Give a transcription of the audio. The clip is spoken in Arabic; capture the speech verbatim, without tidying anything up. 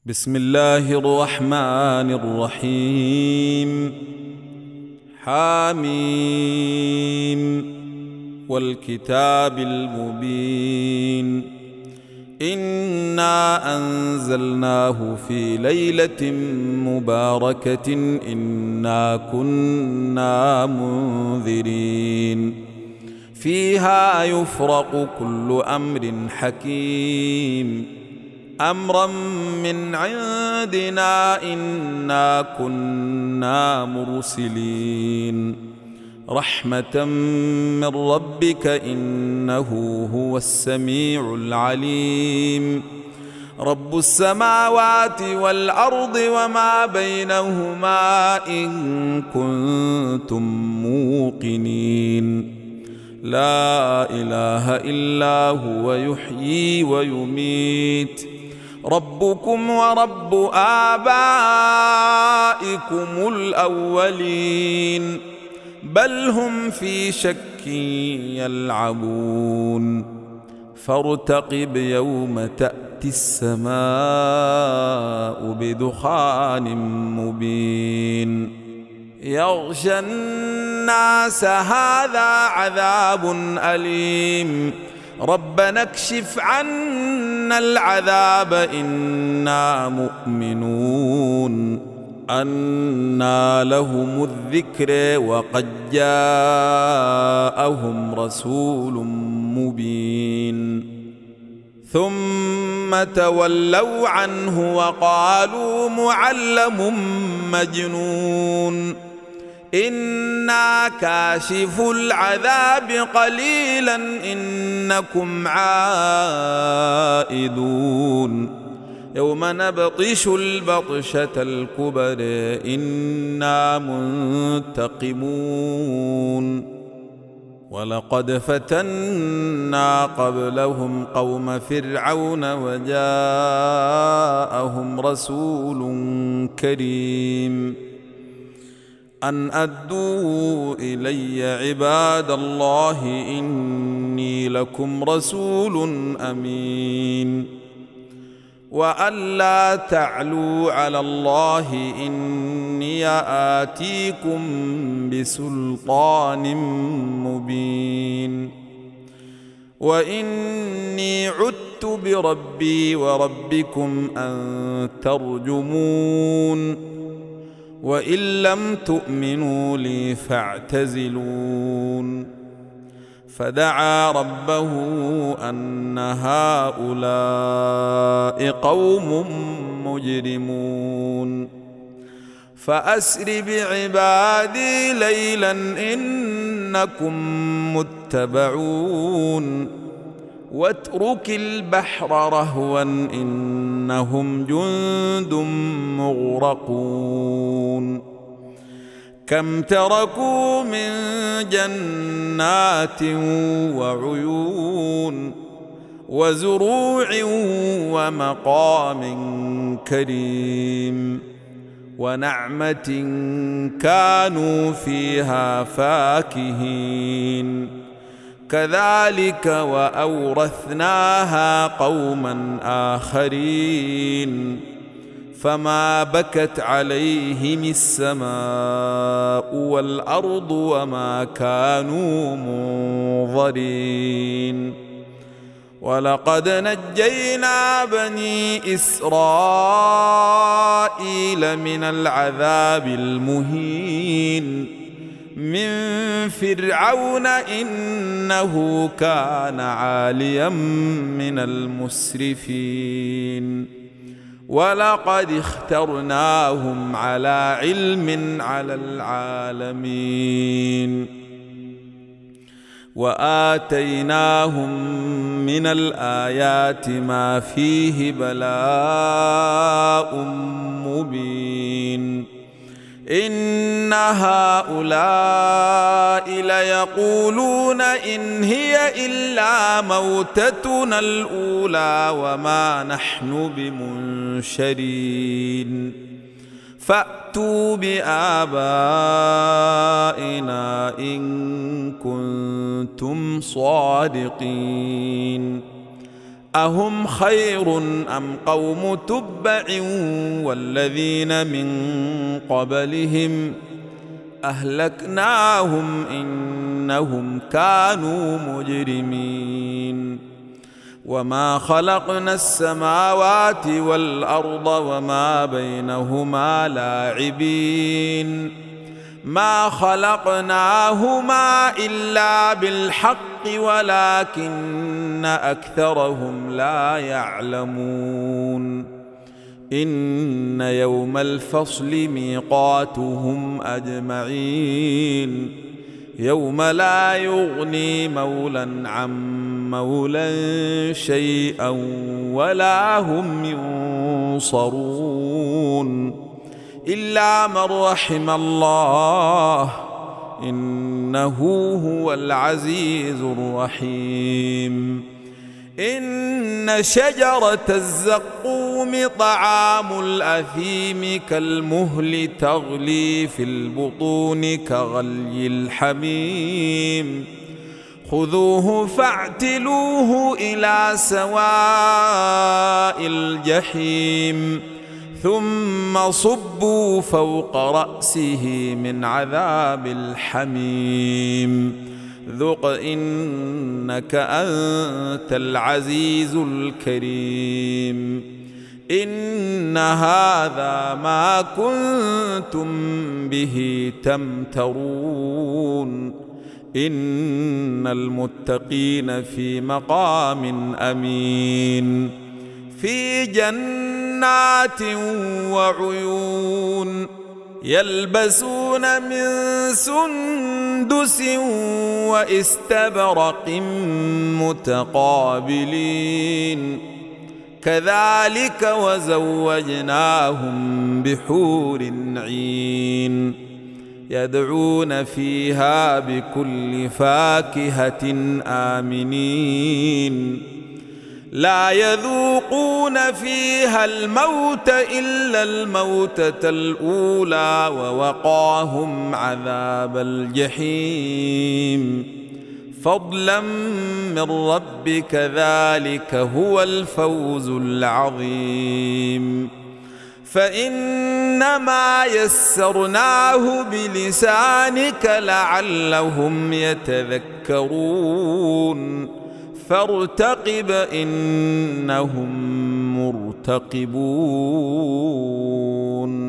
بسم الله الرحمن الرحيم. حاميم والكتاب المبين. إنا أنزلناه في ليلة مباركة إنا كنا منذرين فيها يفرق كل أمر حكيم أمرا من عندنا إنا كنا مرسلين رحمة من ربك إنه هو السميع العليم رب السماوات والأرض وما بينهما إن كنتم موقنين لا إله إلا هو يحيي ويميت ربكم ورب آبائكم الأولين بل هم في شك يلعبون فارتقب يوم تأتي السماء بدخان مبين يغشى الناس هذا عذاب أليم ربنا اكشف عنا العذاب إنا مؤمنون أنى لهم الذكر وقد جاءهم رسول مبين ثم تولوا عنه وقالوا معلم مجنون إنا كاشف العذاب قليلا إنكم عائدون يوم نبطش البطشة الكبر إنا منتقمون ولقد فتنا قبلهم قوم فرعون وجاءهم رسول كريم أن أدوا إلي عباد الله إني لكم رسول أمين وأن لا تعلوا على الله إني آتيكم بسلطان مبين وإني عدت بربي وربكم أن ترجمون وإن لم تؤمنوا لي فاعتزلون فدعا ربه أن هؤلاء قوم مجرمون فأسر بعبادي ليلا إنكم متبعون واترك البحر رهوا إنهم جند مغرقون كم تركوا من جنات وعيون وزروع ومقام كريم ونعمة كانوا فيها فاكهين كذلك وأورثناها قوما آخرين فما بكت عليهم السماء والأرض وما كانوا منظرين ولقد نجينا بني إسرائيل من العذاب المهين من فرعون إنه كان عاليا من المسرفين ولقد اخترناهم على علم على العالمين وآتيناهم من الآيات ما فيه بلاء مبين إن هؤلاء ليقولون إن هي إلا موتتنا الأولى وما نحن بمنشرين فأتوا بآبائنا إن كنتم صادقين أهم خير أم قوم تبع والذين من قبلهم أهلكناهم إنهم كانوا مجرمين وما خلقنا السماوات والأرض وما بينهما لاعبين ما خلقناهما إلا بالحق ولكن أكثرهم لا يعلمون إن يوم الفصل ميقاتهم أجمعين يوم لا يغني مولى عن مولى شيئا ولا هم ينصرون إلا من رحم الله إنه هو العزيز الرحيم إن شجرة الزقوم طعام الأثيم كالمهل تغلي في البطون كغلي الحميم خذوه فاعتلوه إلى سواء الجحيم ثم صبوا فوق رأسه من عذاب الحميم ذق إنك أنت العزيز الكريم إن هذا ما كنتم به تمترون إن المتقين في مقام أمين في جنات وعيون يلبسون من سندس واستبرق متقابلين كذلك وزوجناهم بحور عين يدعون فيها بكل فاكهة آمنين لا يذوقون فيها الموت إلا الموتة الأولى ووقاهم عذاب الجحيم فضلا من ربك ذلك هو الفوز العظيم فإنما يسرناه بلسانك لعلهم يتذكرون فارتقب إنهم مرتقبون